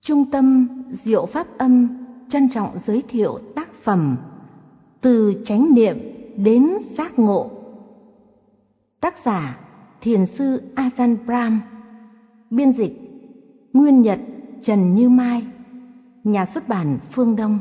Trung tâm Diệu Pháp Âm trân trọng giới thiệu tác phẩm Từ Chánh Niệm đến Giác Ngộ. Tác giả Thiền sư Ajahn Brahm. Biên dịch Nguyên Nhật Trần Như Mai. Nhà xuất bản Phương Đông.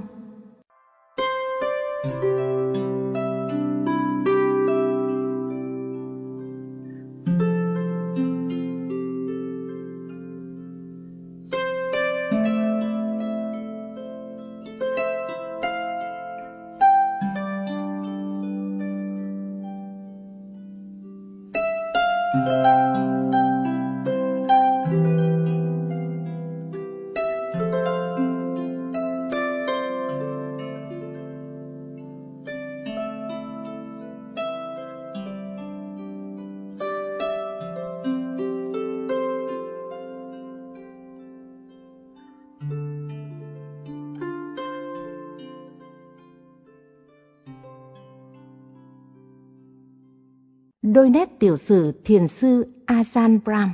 Đôi nét tiểu sử Thiền sư Ajahn Brahm.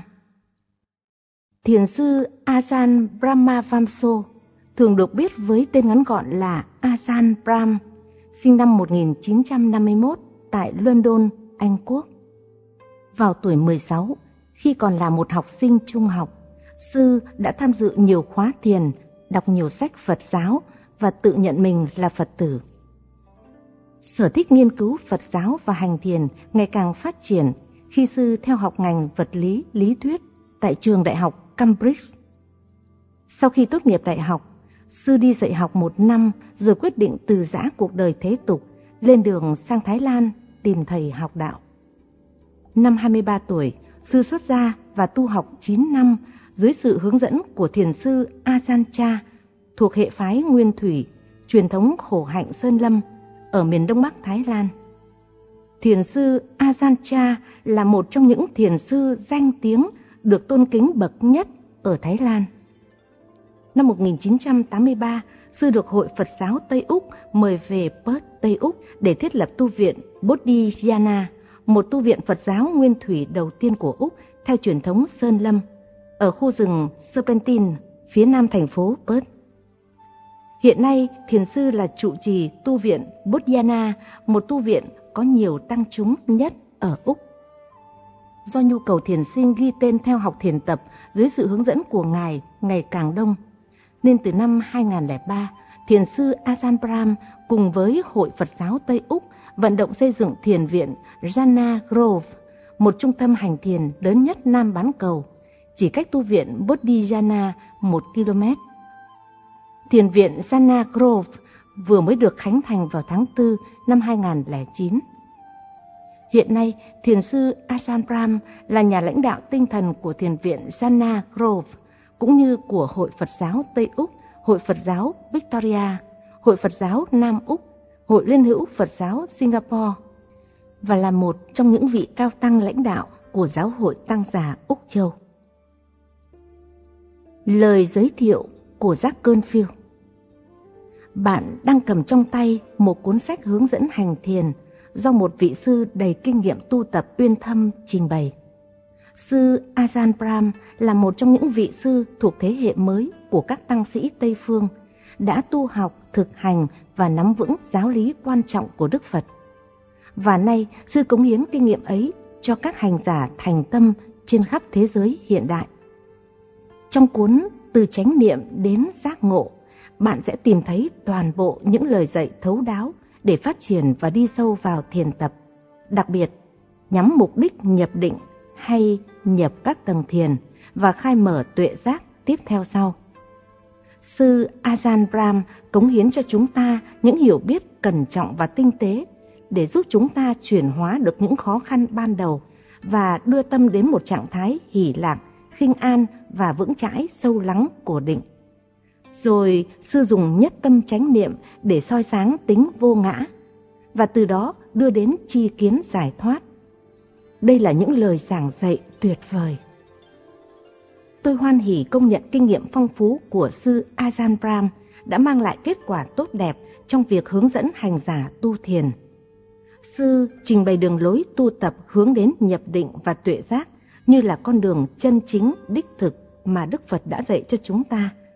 Thiền sư Ajahn Brahmavamso, thường được biết với tên ngắn gọn là Ajahn Brahm, sinh năm 1951 tại London, Anh Quốc. Vào tuổi 16, khi còn là một học sinh trung học, sư đã tham dự nhiều khóa thiền, đọc nhiều sách Phật giáo và tự nhận mình là Phật tử. Sở thích nghiên cứu Phật giáo và hành thiền ngày càng phát triển khi sư theo học ngành vật lý lý thuyết tại trường đại học Cambridge. Sau khi tốt nghiệp đại học, sư đi dạy học 1 năm rồi quyết định từ giã cuộc đời thế tục, lên đường sang Thái Lan tìm thầy học đạo. Năm 23 tuổi, sư xuất gia và tu học 9 năm dưới sự hướng dẫn của thiền sư Ajahn Chah thuộc hệ phái Nguyên Thủy, truyền thống khổ hạnh Sơn Lâm ở miền Đông Bắc Thái Lan. Thiền sư Ajahn Chah là một trong những thiền sư danh tiếng được tôn kính bậc nhất ở Thái Lan. Năm 1983, sư được Hội Phật giáo Tây Úc mời về Perth, Tây Úc để thiết lập tu viện Bodhidharma, một tu viện Phật giáo nguyên thủy đầu tiên của Úc theo truyền thống Sơn Lâm, ở khu rừng Serpentine, phía nam thành phố Perth. Hiện nay, thiền sư là trụ trì tu viện Bodhidharma, một tu viện có nhiều tăng chúng nhất ở Úc. Do nhu cầu thiền sinh ghi tên theo học thiền tập dưới sự hướng dẫn của Ngài ngày càng đông, nên từ năm 2003, thiền sư Ajahn Brahm cùng với Hội Phật giáo Tây Úc vận động xây dựng thiền viện Jhana Grove, một trung tâm hành thiền lớn nhất Nam bán cầu, chỉ cách tu viện Bodhidharma 1 km. Thiền viện Jhana Grove vừa mới được khánh thành vào tháng 4 năm 2009. Hiện nay, thiền sư Ajahn Brahm là nhà lãnh đạo tinh thần của thiền viện Jhana Grove, cũng như của Hội Phật giáo Tây Úc, Hội Phật giáo Victoria, Hội Phật giáo Nam Úc, Hội Liên hữu Phật giáo Singapore, và là một trong những vị cao tăng lãnh đạo của Giáo hội Tăng già Úc Châu. Lời giới thiệu của Jack Canfield. Bạn đang cầm trong tay một cuốn sách hướng dẫn hành thiền do một vị sư đầy kinh nghiệm tu tập uyên thâm trình bày. Sư Ajahn Brahm là một trong những vị sư thuộc thế hệ mới của các tăng sĩ Tây Phương, đã tu học, thực hành và nắm vững giáo lý quan trọng của Đức Phật. Và nay, sư cống hiến kinh nghiệm ấy cho các hành giả thành tâm trên khắp thế giới hiện đại. Trong cuốn Từ Chánh Niệm đến Giác Ngộ, bạn sẽ tìm thấy toàn bộ những lời dạy thấu đáo để phát triển và đi sâu vào thiền tập, đặc biệt nhắm mục đích nhập định hay nhập các tầng thiền và khai mở tuệ giác tiếp theo sau. Sư Ajahn Brahm cống hiến cho chúng ta những hiểu biết cẩn trọng và tinh tế để giúp chúng ta chuyển hóa được những khó khăn ban đầu và đưa tâm đến một trạng thái hỷ lạc, khinh an và vững chãi sâu lắng của định. Rồi sư dùng nhất tâm chánh niệm để soi sáng tính vô ngã, và từ đó đưa đến tri kiến giải thoát. Đây là những lời giảng dạy tuyệt vời. Tôi hoan hỉ công nhận kinh nghiệm phong phú của sư Ajahn Brahm đã mang lại kết quả tốt đẹp trong việc hướng dẫn hành giả tu thiền. Sư trình bày đường lối tu tập hướng đến nhập định và tuệ giác như là con đường chân chính đích thực mà Đức Phật đã dạy cho chúng ta,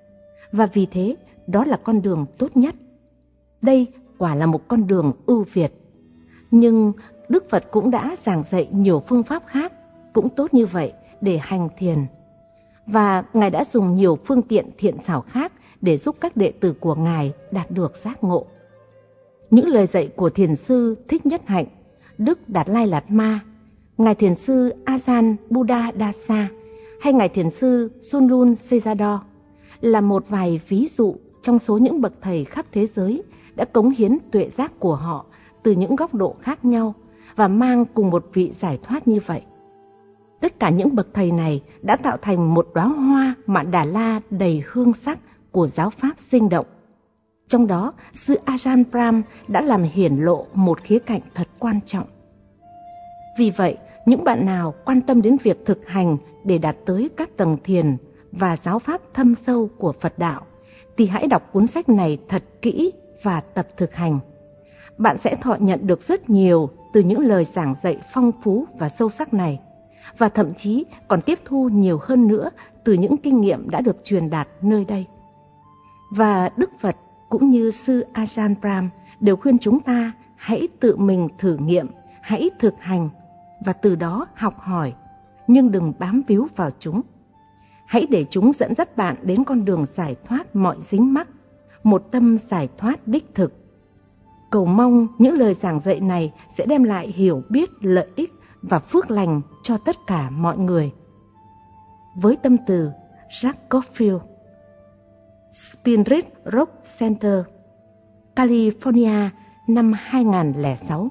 và vì thế đó là con đường tốt nhất. Đây quả là một con đường ưu việt. Nhưng Đức Phật cũng đã giảng dạy nhiều phương pháp khác cũng tốt như vậy để hành thiền. Và Ngài đã dùng nhiều phương tiện thiện xảo khác để giúp các đệ tử của Ngài đạt được giác ngộ. Những lời dạy của Thiền sư Thích Nhất Hạnh, Đức Đạt Lai Lạt Ma, Ngài Thiền sư Ajahn Buddhadasa hay Ngài Thiền sư Sunlun Sejado là một vài ví dụ trong số những bậc thầy khắp thế giới đã cống hiến tuệ giác của họ từ những góc độ khác nhau và mang cùng một vị giải thoát như vậy. Tất cả những bậc thầy này đã tạo thành một đóa hoa Mạn Đà La đầy hương sắc của giáo pháp sinh động. Trong đó, sư Ajahn Brahm đã làm hiển lộ một khía cạnh thật quan trọng. Vì vậy, những bạn nào quan tâm đến việc thực hành để đạt tới các tầng thiền và giáo pháp thâm sâu của Phật đạo, thì hãy đọc cuốn sách này thật kỹ và tập thực hành. Bạn sẽ thọ nhận được rất nhiều từ những lời giảng dạy phong phú và sâu sắc này, và thậm chí còn tiếp thu nhiều hơn nữa từ những kinh nghiệm đã được truyền đạt nơi đây. Và Đức Phật cũng như sư Ajahn Brahm đều khuyên chúng ta hãy tự mình thử nghiệm, hãy thực hành và từ đó học hỏi, nhưng đừng bám víu vào chúng. Hãy để chúng dẫn dắt bạn đến con đường giải thoát mọi dính mắc, một tâm giải thoát đích thực. Cầu mong những lời giảng dạy này sẽ đem lại hiểu biết, lợi ích và phước lành cho tất cả mọi người. Với tâm từ Jack Corfield, Spinrich Rock Center, California, năm 2006.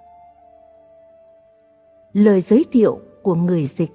Lời giới thiệu của người dịch.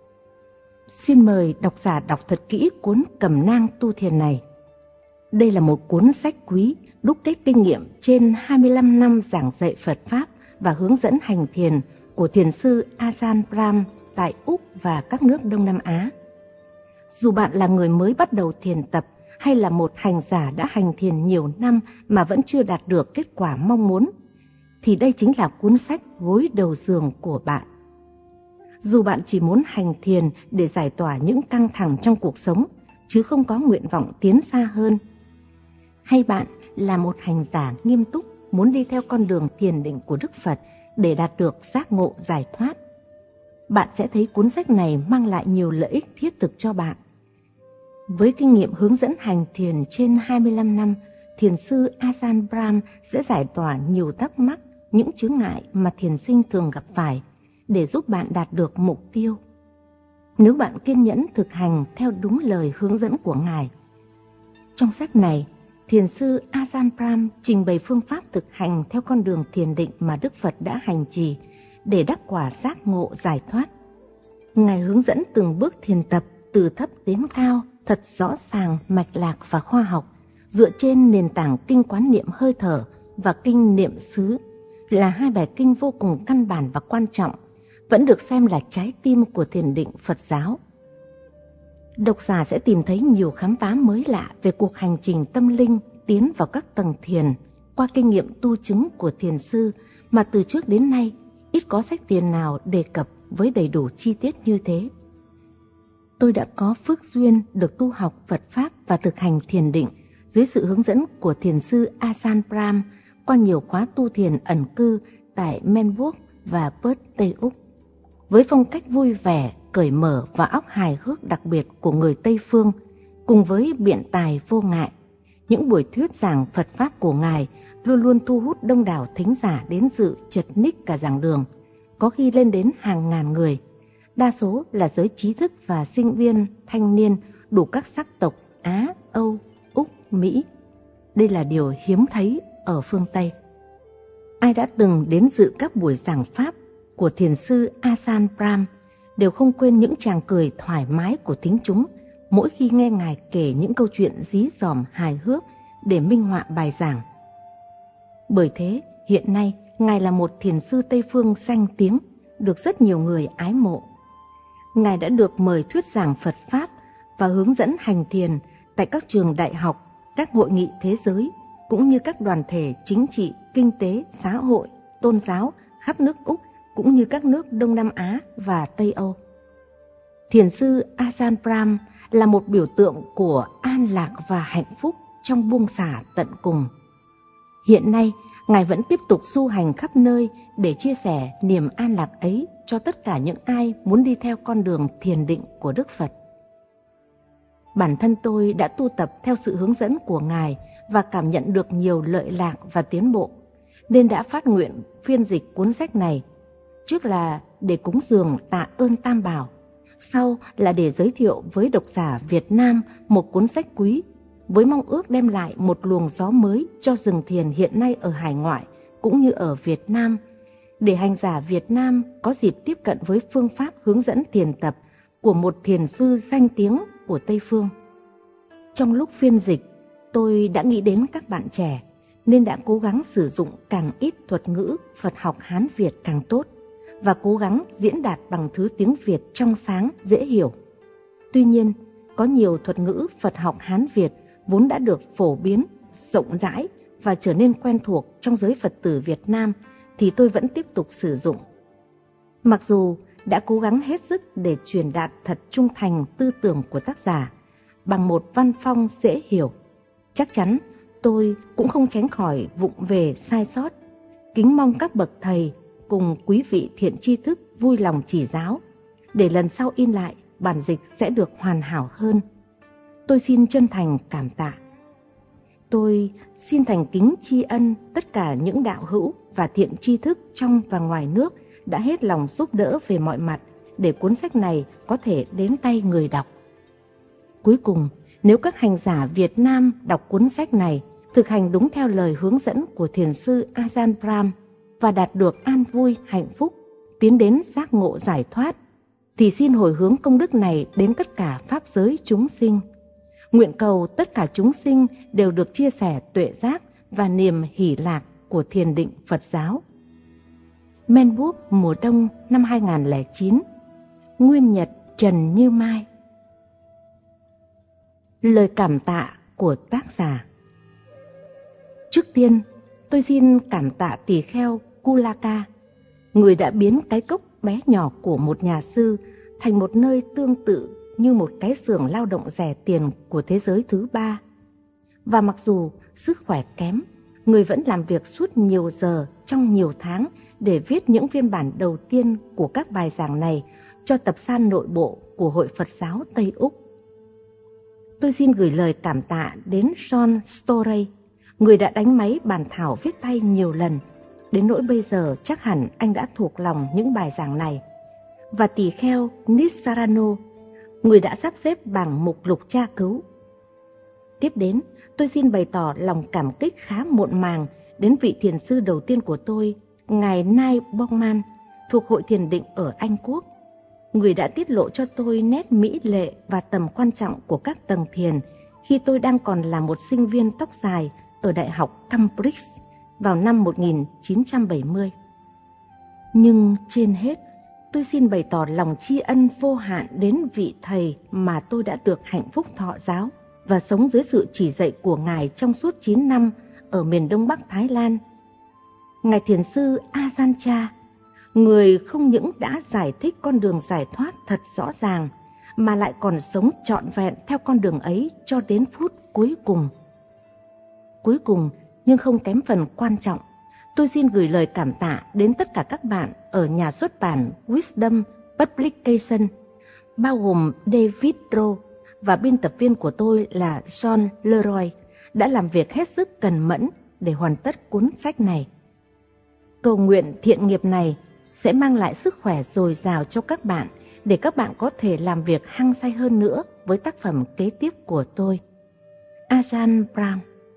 Xin mời độc giả đọc thật kỹ cuốn Cẩm nang tu thiền này. Đây là một cuốn sách quý đúc kết kinh nghiệm trên 25 năm giảng dạy Phật Pháp và hướng dẫn hành thiền của thiền sư Ajahn Brahm tại Úc và các nước Đông Nam Á. Dù bạn là người mới bắt đầu thiền tập hay là một hành giả đã hành thiền nhiều năm mà vẫn chưa đạt được kết quả mong muốn, thì đây chính là cuốn sách gối đầu giường của bạn. Dù bạn chỉ muốn hành thiền để giải tỏa những căng thẳng trong cuộc sống, chứ không có nguyện vọng tiến xa hơn, hay bạn là một hành giả nghiêm túc muốn đi theo con đường thiền định của Đức Phật để đạt được giác ngộ giải thoát, bạn sẽ thấy cuốn sách này mang lại nhiều lợi ích thiết thực cho bạn. Với kinh nghiệm hướng dẫn hành thiền trên 25 năm, thiền sư Ajahn Brahm sẽ giải tỏa nhiều thắc mắc, những chướng ngại mà thiền sinh thường gặp phải để giúp bạn đạt được mục tiêu. Nếu bạn kiên nhẫn thực hành theo đúng lời hướng dẫn của Ngài. Trong sách này, thiền sư Ajahn Brahm trình bày phương pháp thực hành theo con đường thiền định mà Đức Phật đã hành trì để đắc quả giác ngộ giải thoát. Ngài hướng dẫn từng bước thiền tập từ thấp đến cao thật rõ ràng, mạch lạc và khoa học, dựa trên nền tảng kinh quán niệm hơi thở và kinh niệm xứ, là hai bài kinh vô cùng căn bản và quan trọng, vẫn được xem là trái tim của thiền định Phật giáo. Độc giả sẽ tìm thấy nhiều khám phá mới lạ về cuộc hành trình tâm linh tiến vào các tầng thiền qua kinh nghiệm tu chứng của thiền sư mà từ trước đến nay ít có sách thiền nào đề cập với đầy đủ chi tiết như thế. Tôi đã có phước duyên được tu học Phật Pháp và thực hành thiền định dưới sự hướng dẫn của thiền sư Ajahn Brahm qua nhiều khóa tu thiền ẩn cư tại Melbourne và Perth, Tây Úc. Với phong cách vui vẻ, cởi mở và óc hài hước đặc biệt của người Tây Phương, cùng với biện tài vô ngại, những buổi thuyết giảng Phật Pháp của Ngài luôn luôn thu hút đông đảo thính giả đến dự chật ních cả giảng đường, có khi lên đến hàng ngàn người. Đa số là giới trí thức và sinh viên, thanh niên đủ các sắc tộc Á, Âu, Úc, Mỹ. Đây là điều hiếm thấy ở phương Tây. Ai đã từng đến dự các buổi giảng Pháp của thiền sư Ajahn Brahm đều không quên những tràng cười thoải mái của thính chúng mỗi khi nghe Ngài kể những câu chuyện dí dỏm hài hước để minh họa bài giảng. Bởi thế, hiện nay Ngài là một thiền sư Tây Phương danh tiếng, được rất nhiều người ái mộ. Ngài đã được mời thuyết giảng Phật Pháp và hướng dẫn hành thiền tại các trường đại học, các hội nghị thế giới, cũng như các đoàn thể chính trị, kinh tế, xã hội, tôn giáo khắp nước Úc cũng như các nước Đông Nam Á và Tây Âu. Thiền sư Ajahn Brahm là một biểu tượng của an lạc và hạnh phúc trong buông xả tận cùng. Hiện nay, Ngài vẫn tiếp tục du hành khắp nơi để chia sẻ niềm an lạc ấy cho tất cả những ai muốn đi theo con đường thiền định của Đức Phật. Bản thân tôi đã tu tập theo sự hướng dẫn của Ngài và cảm nhận được nhiều lợi lạc và tiến bộ, nên đã phát nguyện phiên dịch cuốn sách này. Trước là để cúng dường tạ ơn Tam Bảo, sau là để giới thiệu với độc giả Việt Nam một cuốn sách quý, với mong ước đem lại một luồng gió mới cho rừng thiền hiện nay ở hải ngoại cũng như ở Việt Nam, để hành giả Việt Nam có dịp tiếp cận với phương pháp hướng dẫn thiền tập của một thiền sư danh tiếng của Tây Phương. Trong lúc phiên dịch, tôi đã nghĩ đến các bạn trẻ, nên đã cố gắng sử dụng càng ít thuật ngữ Phật học Hán Việt càng tốt, và cố gắng diễn đạt bằng thứ tiếng Việt trong sáng, dễ hiểu. Tuy nhiên, có nhiều thuật ngữ Phật học Hán Việt vốn đã được phổ biến, rộng rãi và trở nên quen thuộc trong giới Phật tử Việt Nam thì tôi vẫn tiếp tục sử dụng. Mặc dù đã cố gắng hết sức để truyền đạt thật trung thành tư tưởng của tác giả bằng một văn phong dễ hiểu, chắc chắn tôi cũng không tránh khỏi vụng về sai sót. Kính mong các bậc thầy cùng quý vị thiện tri thức vui lòng chỉ giáo, để lần sau in lại bản dịch sẽ được hoàn hảo hơn. Tôi xin chân thành cảm tạ. Tôi xin thành kính tri ân tất cả những đạo hữu và thiện tri thức trong và ngoài nước đã hết lòng giúp đỡ về mọi mặt để cuốn sách này có thể đến tay người đọc. Cuối cùng, nếu các hành giả Việt Nam đọc cuốn sách này, thực hành đúng theo lời hướng dẫn của thiền sư Ajahn Brahm và đạt được an vui, hạnh phúc, tiến đến giác ngộ giải thoát, thì xin hồi hướng công đức này đến tất cả pháp giới chúng sinh. Nguyện cầu tất cả chúng sinh đều được chia sẻ tuệ giác và niềm hỷ lạc của thiền định Phật giáo. Melbourne, mùa đông năm 2009. Nguyên Nhật, Trần Như Mai. Lời cảm tạ của tác giả. Trước tiên, tôi xin cảm tạ tỳ kheo Kulaka, người đã biến cái cốc bé nhỏ của một nhà sư thành một nơi tương tự như một cái xưởng lao động rẻ tiền của thế giới thứ ba. Và mặc dù sức khỏe kém, người vẫn làm việc suốt nhiều giờ trong nhiều tháng để viết những phiên bản đầu tiên của các bài giảng này cho tập san nội bộ của Hội Phật giáo Tây Úc. Tôi xin gửi lời cảm tạ đến John Storey, người đã đánh máy bản thảo viết tay nhiều lần, đến nỗi bây giờ chắc hẳn anh đã thuộc lòng những bài giảng này, và tỳ kheo Nissarano, người đã sắp xếp bảng mục lục tra cứu. Tiếp đến, tôi xin bày tỏ lòng cảm kích khá muộn màng đến vị thiền sư đầu tiên của tôi, Ngài Nai Bongman, thuộc Hội Thiền Định ở Anh Quốc, người đã tiết lộ cho tôi nét mỹ lệ và tầm quan trọng của các tầng thiền khi tôi đang còn là một sinh viên tóc dài ở Đại học Cambridge vào năm 1970. Nhưng trên hết, tôi xin bày tỏ lòng tri ân vô hạn đến vị thầy mà tôi đã được hạnh phúc thọ giáo và sống dưới sự chỉ dạy của Ngài trong suốt 9 năm ở miền Đông Bắc Thái Lan. Ngài Thiền sư Ajahn Chah, người không những đã giải thích con đường giải thoát thật rõ ràng, mà lại còn sống trọn vẹn theo con đường ấy cho đến phút cuối cùng. Cuối cùng, nhưng không kém phần quan trọng, tôi xin gửi lời cảm tạ đến tất cả các bạn ở nhà xuất bản Wisdom Publication, bao gồm David Rowe và biên tập viên của tôi là John Leroy, đã làm việc hết sức cần mẫn để hoàn tất cuốn sách này. Cầu nguyện thiện nghiệp này sẽ mang lại sức khỏe dồi dào cho các bạn, để các bạn có thể làm việc hăng say hơn nữa với tác phẩm kế tiếp của tôi. Ajahn Brahm.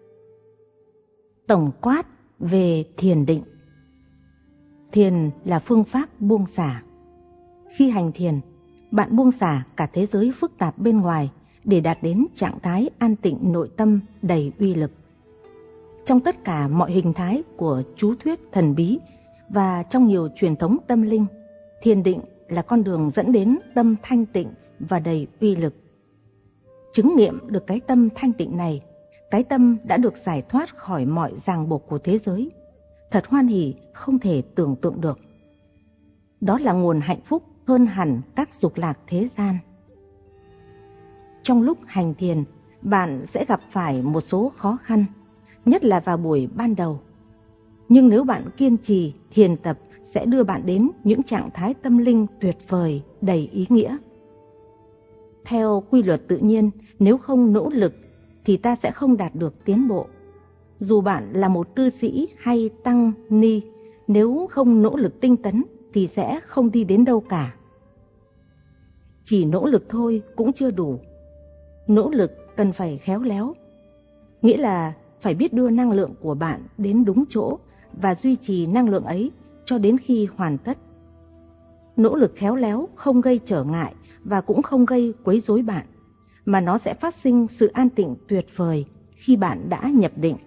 Tổng quát về thiền định. Thiền là phương pháp buông xả. Khi hành thiền, bạn buông xả cả thế giới phức tạp bên ngoài để đạt đến trạng thái an tịnh nội tâm đầy uy lực. Trong tất cả mọi hình thái của chú thuyết thần bí và trong nhiều truyền thống tâm linh, thiền định là con đường dẫn đến tâm thanh tịnh và đầy uy lực. Chứng nghiệm được cái tâm thanh tịnh này, cái tâm đã được giải thoát khỏi mọi ràng buộc của thế giới, thật hoan hỉ không thể tưởng tượng được. Đó là nguồn hạnh phúc hơn hẳn các dục lạc thế gian. Trong lúc hành thiền, bạn sẽ gặp phải một số khó khăn, nhất là vào buổi ban đầu. Nhưng nếu bạn kiên trì, thiền tập sẽ đưa bạn đến những trạng thái tâm linh tuyệt vời, đầy ý nghĩa. Theo quy luật tự nhiên, nếu không nỗ lực thì ta sẽ không đạt được tiến bộ. Dù bạn là một cư sĩ hay tăng ni, nếu không nỗ lực tinh tấn thì sẽ không đi đến đâu cả. Chỉ nỗ lực thôi cũng chưa đủ. Nỗ lực cần phải khéo léo, nghĩa là phải biết đưa năng lượng của bạn đến đúng chỗ và duy trì năng lượng ấy cho đến khi hoàn tất. Nỗ lực khéo léo không gây trở ngại và cũng không gây quấy rối bạn, mà nó sẽ phát sinh sự an tịnh tuyệt vời khi bạn đã nhập định.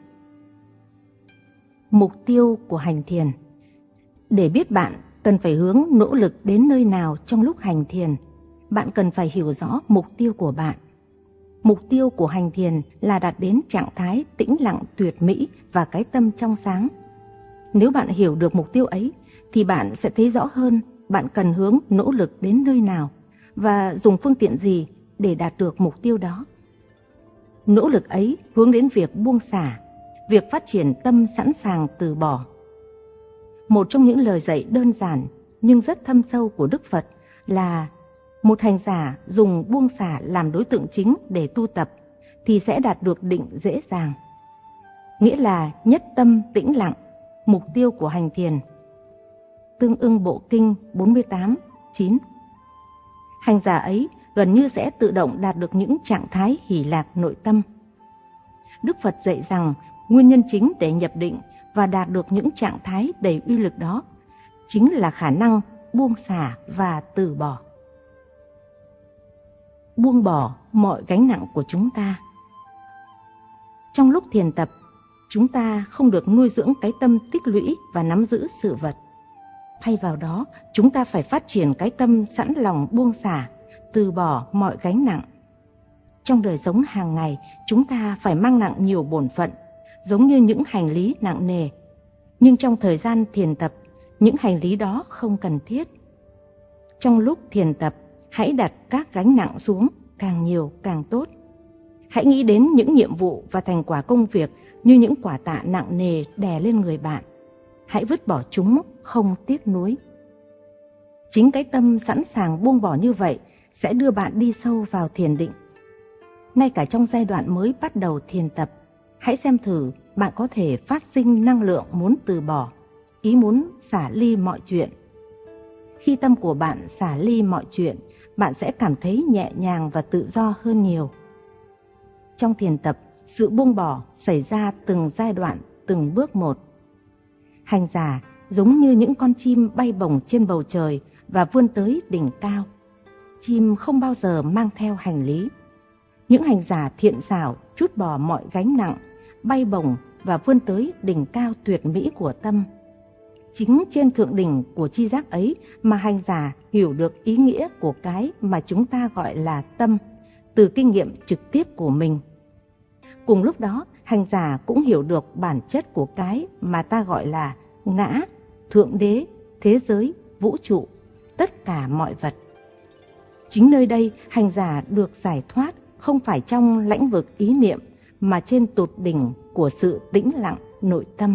Mục tiêu của hành thiền. Để biết bạn cần phải hướng nỗ lực đến nơi nào trong lúc hành thiền, bạn cần phải hiểu rõ mục tiêu của bạn. Mục tiêu của hành thiền là đạt đến trạng thái tĩnh lặng tuyệt mỹ và cái tâm trong sáng. Nếu bạn hiểu được mục tiêu ấy, thì bạn sẽ thấy rõ hơn bạn cần hướng nỗ lực đến nơi nào và dùng phương tiện gì để đạt được mục tiêu đó. Nỗ lực ấy hướng đến việc buông xả, việc phát triển tâm sẵn sàng từ bỏ. Một trong những lời dạy đơn giản nhưng rất thâm sâu của Đức Phật là một hành giả dùng buông xả làm đối tượng chính để tu tập thì sẽ đạt được định dễ dàng. Nghĩa là nhất tâm tĩnh lặng, mục tiêu của hành thiền. Tương ưng Bộ Kinh 48:9. Hành giả ấy gần như sẽ tự động đạt được những trạng thái hỷ lạc nội tâm. Đức Phật dạy rằng nguyên nhân chính để nhập định và đạt được những trạng thái đầy uy lực đó chính là khả năng buông xả và từ bỏ. Buông bỏ mọi gánh nặng của chúng ta. Trong lúc thiền tập, chúng ta không được nuôi dưỡng cái tâm tích lũy và nắm giữ sự vật. Thay vào đó, chúng ta phải phát triển cái tâm sẵn lòng buông xả, từ bỏ mọi gánh nặng. Trong đời sống hàng ngày, chúng ta phải mang nặng nhiều bổn phận, giống như những hành lý nặng nề. Nhưng trong thời gian thiền tập, những hành lý đó không cần thiết. Trong lúc thiền tập, hãy đặt các gánh nặng xuống, càng nhiều càng tốt. Hãy nghĩ đến những nhiệm vụ và thành quả công việc như những quả tạ nặng nề đè lên người bạn. Hãy vứt bỏ chúng, không tiếc nuối. Chính cái tâm sẵn sàng buông bỏ như vậy sẽ đưa bạn đi sâu vào thiền định. Ngay cả trong giai đoạn mới bắt đầu thiền tập, hãy xem thử bạn có thể phát sinh năng lượng muốn từ bỏ, ý muốn xả ly mọi chuyện. Khi tâm của bạn xả ly mọi chuyện, bạn sẽ cảm thấy nhẹ nhàng và tự do hơn nhiều. Trong thiền tập, sự buông bỏ xảy ra từng giai đoạn, từng bước một. Hành giả giống như những con chim bay bổng trên bầu trời và vươn tới đỉnh cao. Chim không bao giờ mang theo hành lý. Những hành giả thiện xảo trút bỏ mọi gánh nặng, bay bổng và vươn tới đỉnh cao tuyệt mỹ của tâm. Chính trên thượng đỉnh của tri giác ấy mà hành giả hiểu được ý nghĩa của cái mà chúng ta gọi là tâm, từ kinh nghiệm trực tiếp của mình. Cùng lúc đó, hành giả cũng hiểu được bản chất của cái mà ta gọi là ngã, thượng đế, thế giới, vũ trụ, tất cả mọi vật. Chính nơi đây, hành giả được giải thoát không phải trong lãnh vực ý niệm mà trên tột đỉnh của sự tĩnh lặng nội tâm.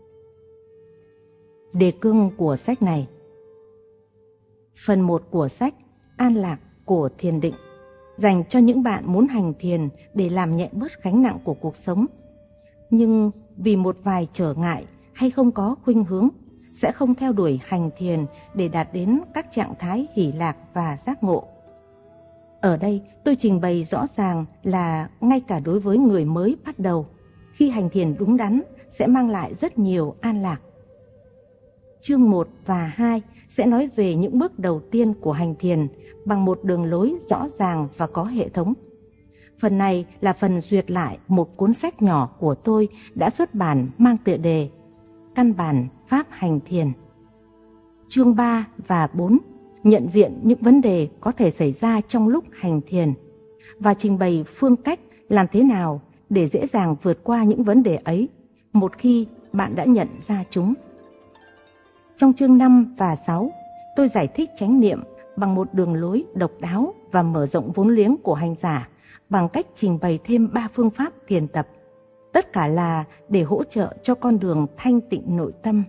Đề cương của sách này. Phần 1 của sách An lạc của thiền định dành cho những bạn muốn hành thiền để làm nhẹ bớt gánh nặng của cuộc sống, nhưng vì một vài trở ngại hay không có khuynh hướng sẽ không theo đuổi hành thiền để đạt đến các trạng thái hỷ lạc và giác ngộ. Ở đây tôi trình bày rõ ràng là ngay cả đối với người mới bắt đầu, khi hành thiền đúng đắn sẽ mang lại rất nhiều an lạc. Chương 1 và 2 sẽ nói về những bước đầu tiên của hành thiền bằng một đường lối rõ ràng và có hệ thống. Phần này là phần duyệt lại một cuốn sách nhỏ của tôi đã xuất bản mang tựa đề Căn bản Pháp Hành Thiền. Chương 3 và 4 nhận diện những vấn đề có thể xảy ra trong lúc hành thiền và trình bày phương cách làm thế nào để dễ dàng vượt qua những vấn đề ấy một khi bạn đã nhận ra chúng. Trong chương 5 và 6, tôi giải thích chánh niệm bằng một đường lối độc đáo và mở rộng vốn liếng của hành giả bằng cách trình bày thêm 3 phương pháp thiền tập, tất cả là để hỗ trợ cho con đường thanh tịnh nội tâm.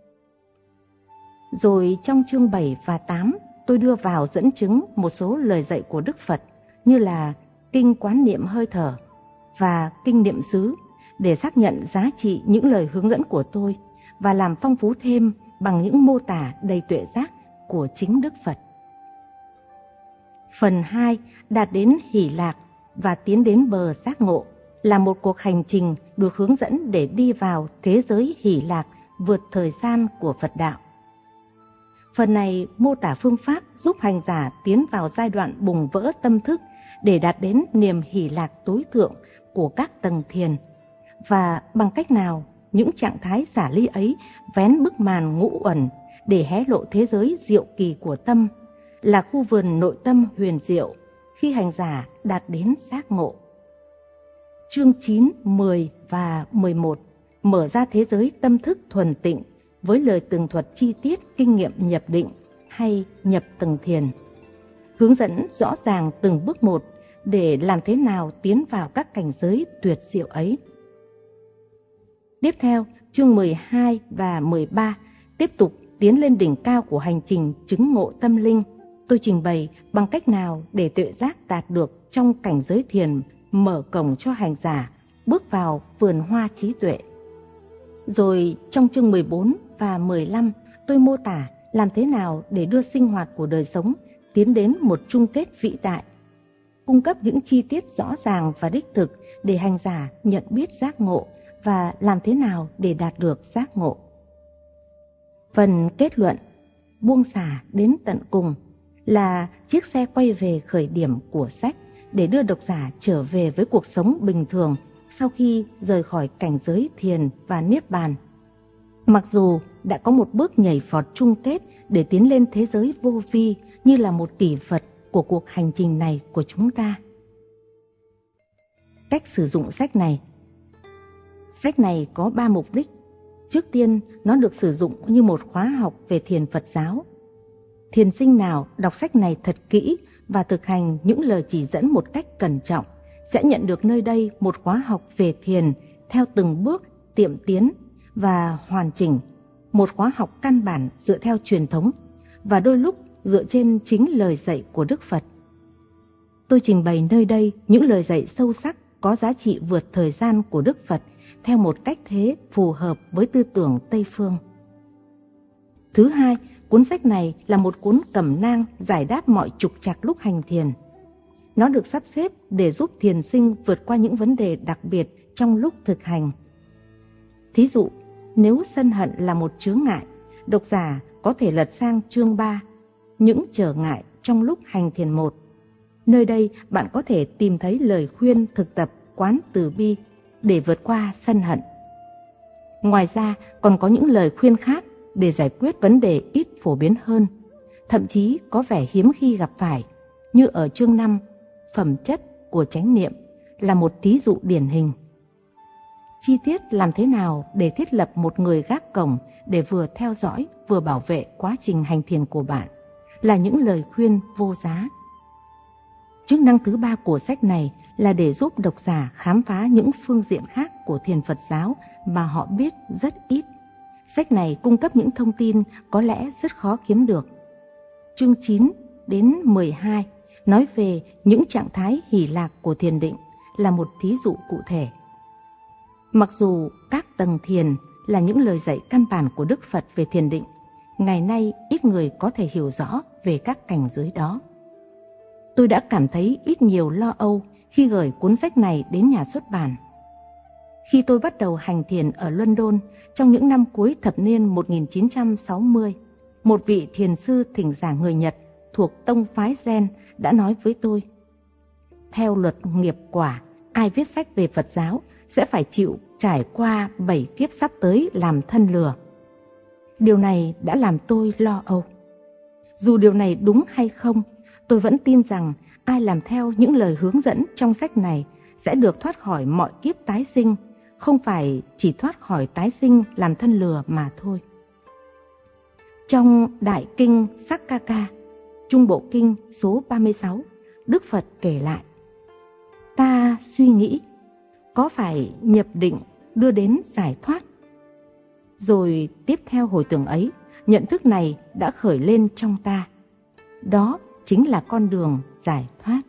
Rồi trong chương 7 và 8, tôi đưa vào dẫn chứng một số lời dạy của Đức Phật như là Kinh Quán Niệm Hơi Thở và Kinh Niệm Xứ để xác nhận giá trị những lời hướng dẫn của tôi và làm phong phú thêm bằng những mô tả đầy tuệ giác của chính Đức Phật. Phần 2, đạt đến hỷ lạc và tiến đến bờ giác ngộ, là một cuộc hành trình được hướng dẫn để đi vào thế giới hỷ lạc vượt thời gian của Phật đạo. Phần này mô tả phương pháp giúp hành giả tiến vào giai đoạn bùng vỡ tâm thức để đạt đến niềm hỷ lạc tối thượng của các tầng thiền, và bằng cách nào những trạng thái xả ly ấy vén bức màn ngũ uẩn để hé lộ thế giới diệu kỳ của tâm, là khu vườn nội tâm huyền diệu khi hành giả đạt đến giác ngộ. Chương 9, 10 và 11 mở ra thế giới tâm thức thuần tịnh với lời tường thuật chi tiết kinh nghiệm nhập định hay nhập tầng thiền, hướng dẫn rõ ràng từng bước một để làm thế nào tiến vào các cảnh giới tuyệt diệu ấy. Tiếp theo, chương 12 và 13 tiếp tục tiến lên đỉnh cao của hành trình chứng ngộ tâm linh. Tôi trình bày bằng cách nào để tuệ giác đạt được trong cảnh giới thiền mở cổng cho hành giả bước vào vườn hoa trí tuệ. Rồi trong chương 14 và 15, tôi mô tả làm thế nào để đưa sinh hoạt của đời sống tiến đến một chung kết vĩ đại, cung cấp những chi tiết rõ ràng và đích thực để hành giả nhận biết giác ngộ và làm thế nào để đạt được giác ngộ. Phần kết luận, buông xả đến tận cùng, là chiếc xe quay về khởi điểm của sách để đưa độc giả trở về với cuộc sống bình thường sau khi rời khỏi cảnh giới thiền và niết bàn. Mặc dù đã có một bước nhảy vọt chung kết để tiến lên thế giới vô vi như là một kỷ vật của cuộc hành trình này của chúng ta. Cách sử dụng sách này. Sách này có 3 mục đích. Trước tiên, nó được sử dụng như một khóa học về thiền Phật giáo. Thiền sinh nào đọc sách này thật kỹ và thực hành những lời chỉ dẫn một cách cẩn trọng sẽ nhận được nơi đây một khóa học về thiền theo từng bước tiệm tiến và hoàn chỉnh, một khóa học căn bản dựa theo truyền thống và đôi lúc dựa trên chính lời dạy của Đức Phật. Tôi trình bày nơi đây những lời dạy sâu sắc có giá trị vượt thời gian của Đức Phật theo một cách thế phù hợp với tư tưởng Tây phương. Thứ hai, cuốn sách này là một cuốn cẩm nang giải đáp mọi trục trặc lúc hành thiền. Nó được sắp xếp để giúp thiền sinh vượt qua những vấn đề đặc biệt trong lúc thực hành. Thí dụ, nếu sân hận là một chướng ngại, độc giả có thể lật sang chương 3, những trở ngại trong lúc hành thiền 1. Nơi đây bạn có thể tìm thấy lời khuyên thực tập quán từ bi để vượt qua sân hận. Ngoài ra còn có những lời khuyên khác để giải quyết vấn đề ít phổ biến hơn, thậm chí có vẻ hiếm khi gặp phải, như ở chương 5, phẩm chất của chánh niệm là một thí dụ điển hình. Chi tiết làm thế nào để thiết lập một người gác cổng để vừa theo dõi vừa bảo vệ quá trình hành thiền của bạn là những lời khuyên vô giá. Chức năng thứ 3 của sách này là để giúp độc giả khám phá những phương diện khác của thiền Phật giáo mà họ biết rất ít. Sách này cung cấp những thông tin có lẽ rất khó kiếm được. Chương 9 đến 12 nói về những trạng thái hỷ lạc của thiền định là một thí dụ cụ thể. Mặc dù các tầng thiền là những lời dạy căn bản của Đức Phật về thiền định, ngày nay ít người có thể hiểu rõ về các cảnh giới đó. Tôi đã cảm thấy ít nhiều lo âu khi gửi cuốn sách này đến nhà xuất bản. Khi tôi bắt đầu hành thiền ở London trong những năm cuối thập niên 1960, một vị thiền sư thỉnh giảng người Nhật thuộc tông phái Zen đã nói với tôi: theo luật nghiệp quả, ai viết sách về Phật giáo sẽ phải chịu trải qua 7 kiếp sắp tới làm thân lừa. Điều này đã làm tôi lo âu. Dù điều này đúng hay không, tôi vẫn tin rằng ai làm theo những lời hướng dẫn trong sách này sẽ được thoát khỏi mọi kiếp tái sinh, không phải chỉ thoát khỏi tái sinh làm thân lừa mà thôi. Trong Đại Kinh Sakkaka, Trung Bộ Kinh số 36, Đức Phật kể lại: ta suy nghĩ, có phải nhập định đưa đến giải thoát? Rồi tiếp theo hồi tưởng ấy, nhận thức này đã khởi lên trong ta. Đó chính là con đường giải thoát.